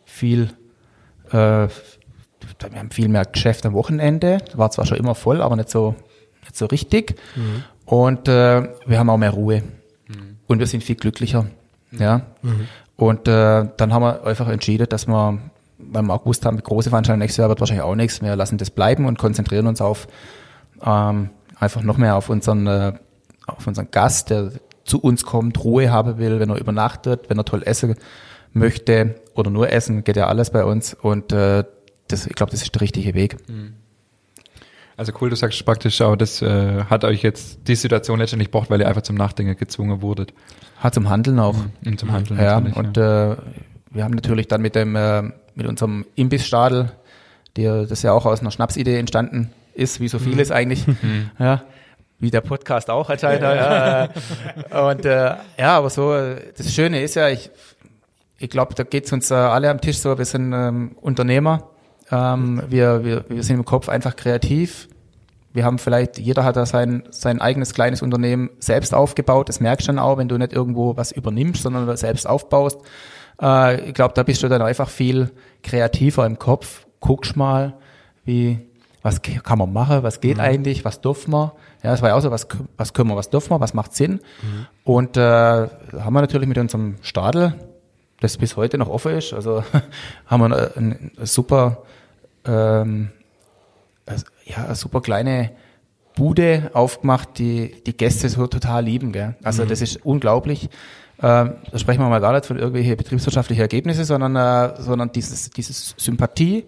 wir haben viel mehr Geschäft am Wochenende. War zwar schon immer voll, aber nicht so richtig. Und wir haben auch mehr Ruhe. Und wir sind viel glücklicher. Ja. Und dann haben wir einfach entschieden, dass wir weil wir auch gewusst haben, große Veranstaltungen nächstes Jahr wird wahrscheinlich auch nichts. Wir lassen das bleiben und konzentrieren uns auf einfach noch mehr auf unseren Gast, der zu uns kommt, Ruhe haben will, wenn er übernachtet, wenn er toll essen möchte oder nur essen, geht ja alles bei uns. Und ich glaube, das ist der richtige Weg. Also cool, du sagst praktisch auch, das hat euch jetzt die Situation letztendlich gebracht, weil ihr einfach zum Nachdenken gezwungen wurdet. Hat zum Handeln auch. Und zum Handeln ja, und wir haben natürlich dann mit unserem Imbissstadel, das ja auch aus einer Schnapsidee entstanden ist, wie so vieles eigentlich, ja, wie der Podcast auch anscheinend. Und aber so, das Schöne ist ja, ich glaube, da geht's uns alle am Tisch so, wir sind Unternehmer, wir sind im Kopf einfach kreativ. Wir haben jeder hat da sein eigenes kleines Unternehmen selbst aufgebaut. Das merkst du dann auch, wenn du nicht irgendwo was übernimmst, sondern selbst aufbaust. Ich glaube, da bist du dann einfach viel kreativer im Kopf. Guckst mal, was kann man machen, was geht eigentlich, was dürfen wir. Ja, das war ja auch so, was können wir, was dürfen wir, was macht Sinn. Und haben wir natürlich mit unserem Stadel, das bis heute noch offen ist, also haben wir eine super kleine Bude aufgemacht, die Gäste so total lieben, gell? Also das ist unglaublich. Da sprechen wir mal gar nicht von irgendwelchen betriebswirtschaftlichen Ergebnissen, sondern dieses Sympathie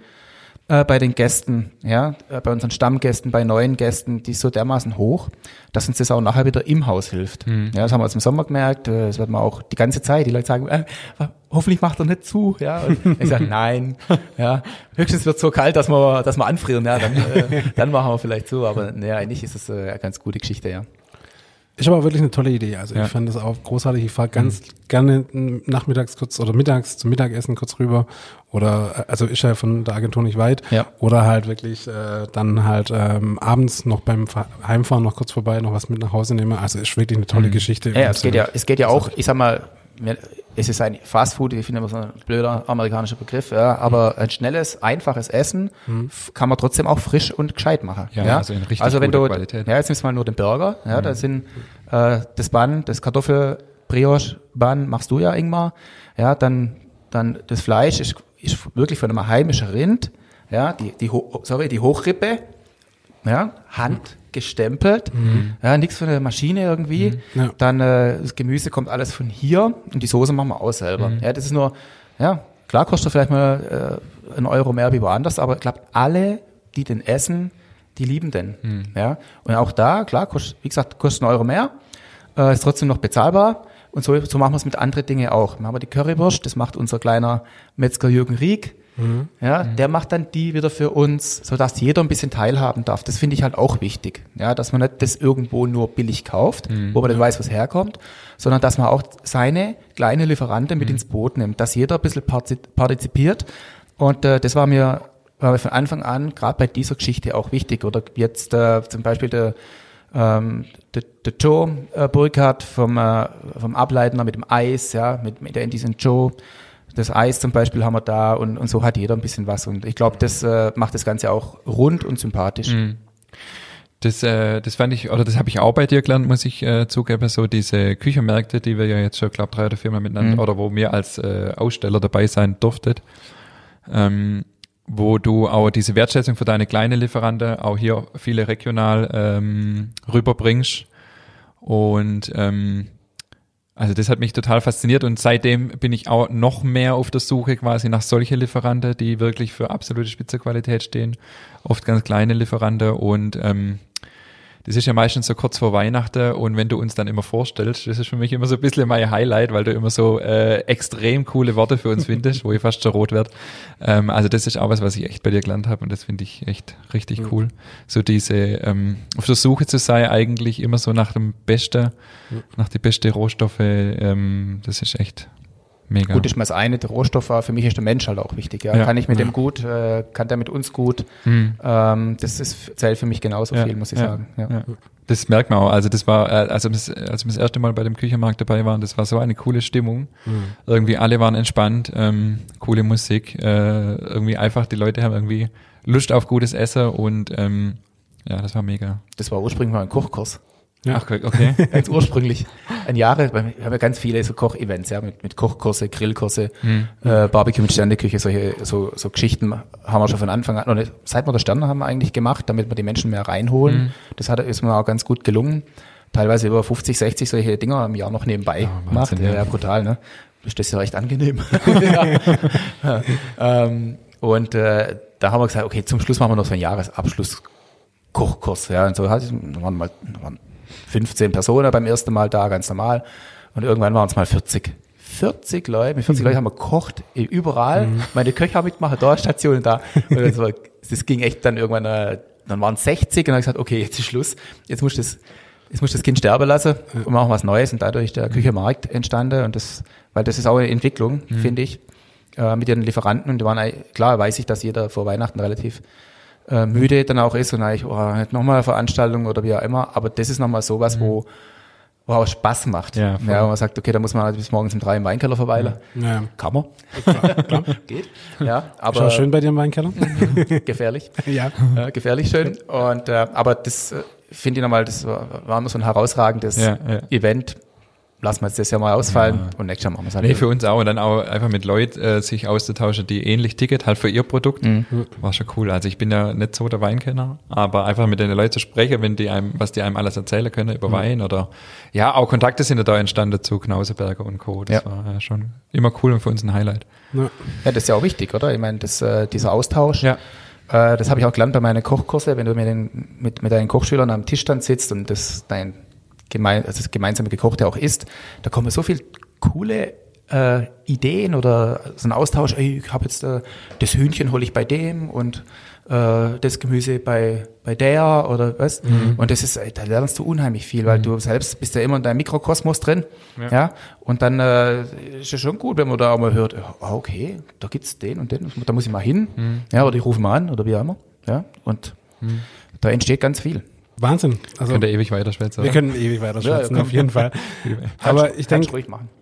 bei den Gästen, ja, bei unseren Stammgästen, bei neuen Gästen, die ist so dermaßen hoch, dass uns das auch nachher wieder im Haus hilft. Ja, das haben wir jetzt im Sommer gemerkt, das wird man auch die ganze Zeit, die Leute sagen, hoffentlich macht er nicht zu, ja, und ich sage, nein, ja, höchstens wird es so kalt, dass wir anfrieren, ja, dann machen wir vielleicht zu, aber naja, eigentlich ist es eine ganz gute Geschichte, ja. Ist aber wirklich eine tolle Idee. Also ich fand das auch großartig. Ich fahre ganz gerne nachmittags kurz oder mittags zum Mittagessen kurz rüber. Oder also ist ja von der Agentur nicht weit. Ja. Oder halt wirklich dann halt abends noch beim Heimfahren noch kurz vorbei, noch was mit nach Hause nehmen. Also ist wirklich eine tolle Geschichte. Ja, es geht ja auch, ich sag mal, es ist ein Fastfood, ich finde immer so ein blöder amerikanischer Begriff, ja, aber ein schnelles, einfaches Essen kann man trotzdem auch frisch und gescheit machen. Ja, also in richtig wenn guter Qualität. Ja, jetzt nimmst du mal nur den Burger, ja, da sind das Bun, das Kartoffel-Brioche-Bun machst du ja, Ingmar, ja, dann das Fleisch ist wirklich von einem heimischen Rind, ja, die Hochrippe, ja, handgestempelt, ja, nichts von der Maschine irgendwie. Ja. Dann das Gemüse kommt alles von hier und die Soße machen wir auch selber. Ja, das ist nur, ja, klar kostet vielleicht mal €1 mehr wie woanders, aber ich glaube, alle, die den essen, die lieben den. Ja, und auch da, klar, wie gesagt, kostet €1 mehr, ist trotzdem noch bezahlbar. Und so machen wir es mit anderen Dingen auch. Wir haben die Currywurst, das macht unser kleiner Metzger Jürgen Rieck. Ja, der macht dann die wieder für uns, sodass jeder ein bisschen teilhaben darf. Das finde ich halt auch wichtig. Ja, dass man nicht das irgendwo nur billig kauft, wo man nicht weiß, was herkommt, sondern dass man auch seine kleine Lieferante mit ins Boot nimmt, dass jeder ein bisschen partizipiert. Und das war mir von Anfang an, gerade bei dieser Geschichte auch wichtig. Oder jetzt zum Beispiel der Joe Burkhardt vom Ableitner mit dem Eis, ja, mit der diesen Joe. Das Eis zum Beispiel haben wir da und so hat jeder ein bisschen was. Und ich glaube, das macht das Ganze auch rund und sympathisch. Das fand ich, oder das habe ich auch bei dir gelernt, muss ich zugeben, so diese Küchenmärkte, die wir ja jetzt schon, glaube 3 oder 4 Mal miteinander, oder wo wir als Aussteller dabei sein durftet, wo du auch diese Wertschätzung für deine kleine Lieferanten auch hier viele regional rüberbringst. Und also das hat mich total fasziniert und seitdem bin ich auch noch mehr auf der Suche quasi nach solchen Lieferanten, die wirklich für absolute Spitzenqualität stehen. Oft ganz kleine Lieferanten und das ist ja meistens so kurz vor Weihnachten und wenn du uns dann immer vorstellst, das ist für mich immer so ein bisschen mein Highlight, weil du immer so extrem coole Worte für uns findest, wo ich fast schon rot werde. Also das ist auch was ich echt bei dir gelernt habe und das finde ich echt richtig cool. So diese auf der Suche zu sein, eigentlich immer so nach dem Beste, nach die beste Rohstoffe, das ist echt mega. Gut, ist mal das eine, der Rohstoff war, für mich ist der Mensch halt auch wichtig. Ja. Kann ich mit dem gut, kann der mit uns gut. Das zählt für mich genauso viel, muss ich sagen. Ja. Das merkt man auch. Also das war, als wir das erste Mal bei dem Küchenmarkt dabei waren, das war so eine coole Stimmung. Irgendwie alle waren entspannt, coole Musik, irgendwie einfach, die Leute haben irgendwie Lust auf gutes Essen und ja, das war mega. Das war ursprünglich mal ein Kochkurs. Ja. Ach, okay. Ganz ursprünglich. Ein Jahre, wir haben ja ganz viele so Koch-Events, ja, mit Kochkurse, Grillkurse, Barbecue mit Sterneküche, so Geschichten haben wir schon von Anfang an, oder seit wir der Sterne haben wir eigentlich gemacht, damit wir die Menschen mehr reinholen. Das ist mir auch ganz gut gelungen. Teilweise über 50, 60 solche Dinger im Jahr noch nebenbei gemacht. Ja, brutal, ne? Das ist ja recht angenehm. Und da haben wir gesagt, okay, zum Schluss machen wir noch so einen Jahresabschluss-Kochkurs. Ja, und so da waren 15 Personen beim ersten Mal da, ganz normal. Und irgendwann waren es mal 40. 40 Leute, mit 40 Leuten haben wir gekocht, überall. Meine Köche haben mitgemacht, da Stationen da. Und das ging echt dann irgendwann, dann waren es 60 und dann habe ich gesagt, okay, jetzt ist Schluss. Jetzt muss das Kind sterben lassen und machen was Neues. Und dadurch der Küchemarkt entstanden. Und weil das ist auch eine Entwicklung, finde ich, mit den Lieferanten. Und die waren, klar weiß ich, dass jeder vor Weihnachten relativ müde dann auch ist und eigentlich, nicht nochmal eine Veranstaltung oder wie auch immer. Aber das ist nochmal sowas, wo auch Spaß macht. Ja, wo man sagt, okay, da muss man bis morgens um 3 im Weinkeller verweilen. Ja. Kann man. Klar. Geht. Ja, aber. Schau schön bei dir im Weinkeller. Gefährlich. Ja. Gefährlich schön. Und, aber das finde ich nochmal, das war immer so ein herausragendes Event. Lassen wir jetzt das Jahr mal ausfallen und nächstes Jahr machen wir es halt. Nee, für uns auch. Und dann auch einfach mit Leuten sich auszutauschen, die ähnlich ticket, halt für ihr Produkt. War schon cool. Also ich bin ja nicht so der Weinkenner, aber einfach mit den Leuten zu sprechen, was die einem alles erzählen können über Wein oder, ja, auch Kontakte sind ja da entstanden zu Knauseberger und Co. Das war ja schon immer cool und für uns ein Highlight. Ja, das ist ja auch wichtig, oder? Ich meine, dieser Austausch. Ja. Das habe ich auch gelernt bei meinen Kochkurse, wenn du mit deinen Kochschülern am Tisch dann sitzt und das gemeinsame Gekochte auch isst, da kommen so viel coole Ideen oder so ein Austausch, ich habe jetzt das Hühnchen hole ich bei dem und das Gemüse bei der oder was. Und das ist, da lernst du unheimlich viel, weil du selbst bist ja immer in deinem Mikrokosmos drin. Ja. Und dann ist es schon gut, wenn man da auch mal hört, okay, da gibt's den und den, da muss ich mal hin. Ja, oder ich rufe mal an oder wie auch immer. Ja. Und da entsteht ganz viel. Wahnsinn. Also, könnt ihr ewig weiterschwätzen. Wir können ewig weiterschwätzen, auf jeden Fall. Aber ich denke, ruhig machen.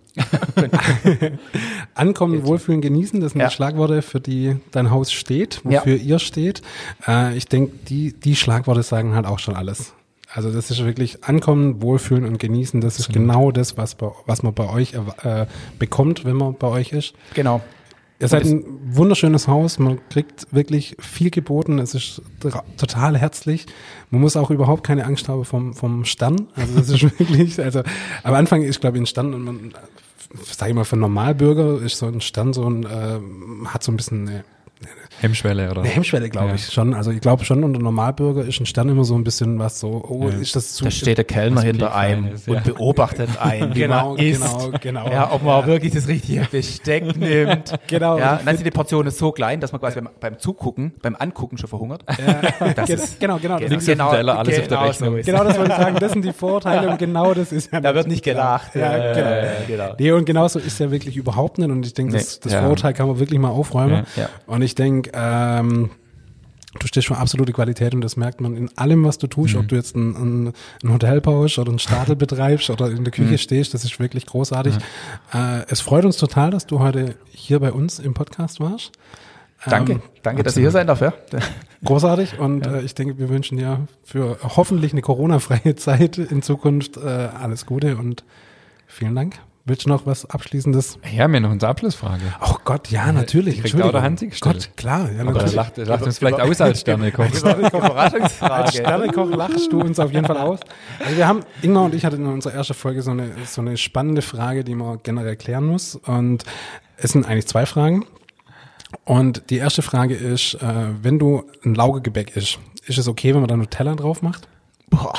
Ankommen, Wohlfühlen, Genießen, das sind die Schlagworte, für die dein Haus steht, wofür ihr steht. Ich denke, die Schlagworte sagen halt auch schon alles. Also das ist wirklich Ankommen, Wohlfühlen und Genießen. Das ist genau das, was man bei euch bekommt, wenn man bei euch ist. Genau. Ihr seid ein wunderschönes Haus, man kriegt wirklich viel geboten, es ist total herzlich. Man muss auch überhaupt keine Angst haben vom Stern. Also das ist wirklich, also am Anfang ist, glaube ich, ein Stern, sag ich mal, für Normalbürger ist so ein Stern hat so ein bisschen eine Hemmschwelle, oder? Eine Hemmschwelle, glaube ich schon. Also ich glaube schon, unter Normalbürger ist ein Stern immer so ein bisschen was so, ist das zu... Da steht der Kellner hinter einem und beobachtet einen, wie man isst. Genau. Ja, ob man auch wirklich das richtige Besteck nimmt. Genau. Ja, dann sind die Portionen so klein, dass man quasi beim Angucken schon verhungert. Ja. Genau. Nichts auf dem Teller, alles auf der Rechnung. Genau, das wollte ich sagen. Das sind die Vorteile und genau das ist ja... Da wird nicht gelacht. Ja, genau. Nee, und genauso ist ja wirklich überhaupt nicht und ich denke, das Vorurteil kann man wirklich mal aufräumen. Ja. Und ich denke, du stehst für absolute Qualität und das merkt man in allem, was du tust, ob du jetzt ein Hotel baust oder einen Stadel betreibst oder in der Küche stehst, das ist wirklich großartig. Es freut uns total, dass du heute hier bei uns im Podcast warst. Danke, dass ihr hier sein darf. Ja. Großartig und ich denke, wir wünschen dir für hoffentlich eine Corona-freie Zeit in Zukunft alles Gute und vielen Dank. Willst du noch was Abschließendes? Ja, mir noch eine Abschlussfrage. Oh Gott, ja, natürlich. Entschuldigung. Oder Hansi gestellt. Gott, klar. Ja, aber lacht uns vielleicht aus als Sternekoch. Als Sternekoch lachst du uns auf jeden Fall aus. Also wir haben, Ingmar und ich hatten in unserer ersten Folge so eine spannende Frage, die man generell klären muss. Und es sind eigentlich 2 Fragen. Und die erste Frage ist, wenn du ein Laugegebäck isst, ist es okay, wenn man da Nutella drauf macht? Boah.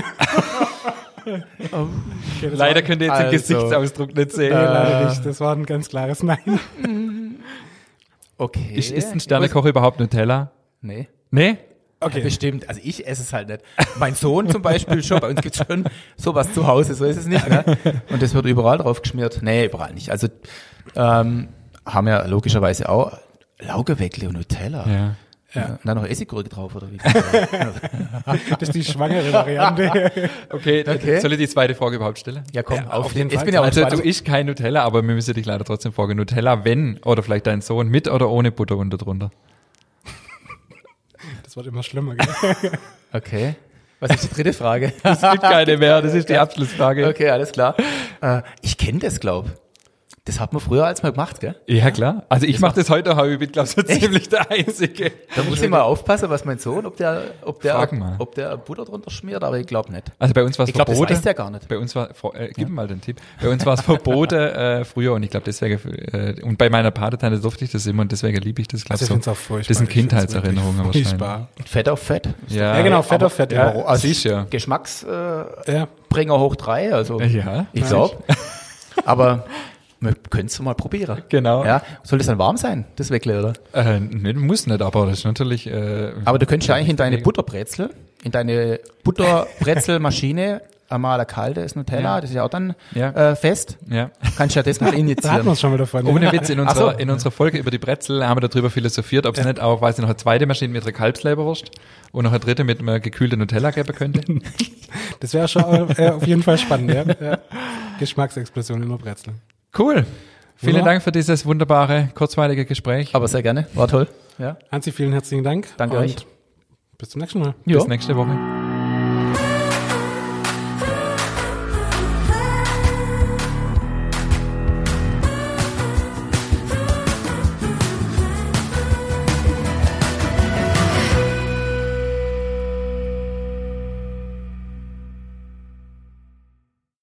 Okay, leider könnt ihr jetzt den Gesichtsausdruck nicht sehen. Nee, leider nicht. Das war ein ganz klares Nein. Okay. Ist ein Sternekoch überhaupt Nutella? Nee. Nee? Okay. Ja, bestimmt. Also ich esse es halt nicht. Mein Sohn zum Beispiel schon. Bei uns gibt's schon sowas zu Hause. So ist es nicht. Ne? Und das wird überall drauf geschmiert. Nee, überall nicht. Also haben ja logischerweise auch Laugeweckle und Nutella. Ja. Ja. Und dann noch Essiggurke drauf, oder wie? Das ist die schwangere Variante. Okay. Soll ich die zweite Frage überhaupt stellen? Ja, komm, auf jeden Fall. Bin ja also du isst kein Nutella, aber wir müssen dich leider trotzdem fragen. Nutella, wenn, oder vielleicht dein Sohn, mit oder ohne Butter unter drunter? Das wird immer schlimmer, gell? Okay. Was ist die dritte Frage? Es gibt keine mehr, das ist die Abschlussfrage. Okay, alles klar. Ich kenne das, glaube ich. Das hat man früher als mal gemacht, gell? Ja, klar. Also ich mache das heute auch, ich bin, glaube ich, so ziemlich der Einzige. Da muss ich mal aufpassen, was mein Sohn, ob der Frag mal. Butter drunter schmiert, aber ich glaube nicht. Also bei uns war es Ich glaube, das verboten. weiß der gar nicht. Bei uns war, gib mir mal den Tipp. Bei uns war es verboten früher und ich glaube deswegen, und bei meiner Patentante durfte ich das immer und deswegen liebe ich das, glaube Also ich so. finde es auch furchtbar. Das sind Ich find's Kindheitserinnerungen wirklich wahrscheinlich. furchtbar. Fett auf Fett. Ja, genau, Fett auf Fett. Ja, Ja. siehst du ja. Geschmacksbringer Ja. hoch 3, also Ja, ich glaube. Aber wir können es mal probieren. Genau. Ja. Soll das dann warm sein, das Weckle, oder? Nee, muss nicht, aber das ist natürlich. Aber du könntest ja eigentlich in deine Butterbrezel, in deine Butterbrezelmaschine einmal eine kalte Nutella, Ja. das ist ja auch dann Ja. fest. Ja. Kannst du ja das mal Da hatten wir injizieren. es schon mal davon. Ohne Witz, in unserer, Ach so. in unserer Folge über die Brezel haben wir darüber philosophiert, ob es nicht auch, weiß ich noch, eine zweite Maschine mit einer Kalbsleberwurst und noch eine dritte mit einer gekühlten Nutella geben könnte. Das wäre schon auf jeden Fall spannend, ja. Ja. Geschmacksexplosion in der Brezel. Cool. Vielen Wunderbar. Dank für dieses wunderbare, kurzweilige Gespräch. Aber sehr gerne, war toll. Ja. Hansi, vielen herzlichen Dank. Danke und euch. Bis zum nächsten Mal. Jo. Bis nächste Woche.